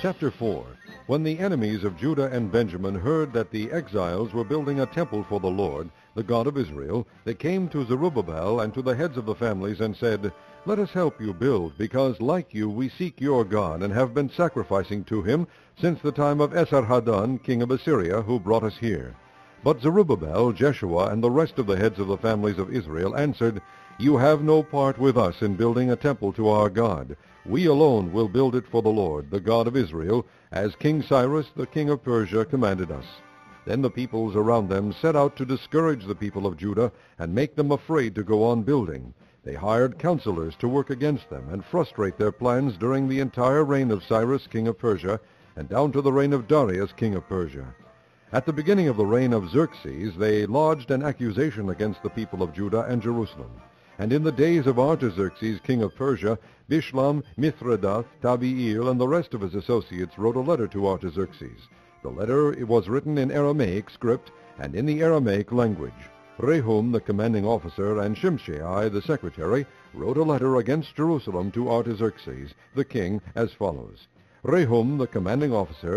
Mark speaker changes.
Speaker 1: Chapter 4. When the enemies of Judah and Benjamin heard that the exiles were building a temple for the Lord, the God of Israel, they came to Zerubbabel and to the heads of the families and said, "Let us help you build, because like you we seek your God, and have been sacrificing to him since the time of Esarhaddon, king of Assyria, who brought us here." But Zerubbabel, Jeshua, and the rest of the heads of the families of Israel answered, "You have no part with us in building a temple to our God. We alone will build it for the Lord, the God of Israel, as King Cyrus, the king of Persia, commanded us." Then the peoples around them set out to discourage the people of Judah and make them afraid to go on building. They hired counselors to work against them and frustrate their plans during the entire reign of Cyrus, king of Persia, and down to the reign of Darius, king of Persia. At the beginning of the reign of Xerxes, they lodged an accusation against the people of Judah and Jerusalem. And in the days of Artaxerxes, king of Persia, Bishlam, Mithredath, Tabeel, and the rest of his associates wrote a letter to Artaxerxes. The letter was written in Aramaic script and in the Aramaic language. Rehum, the commanding officer, and Shimshai, the secretary, wrote a letter against Jerusalem to Artaxerxes, the king, as follows. Rehum, the commanding officer,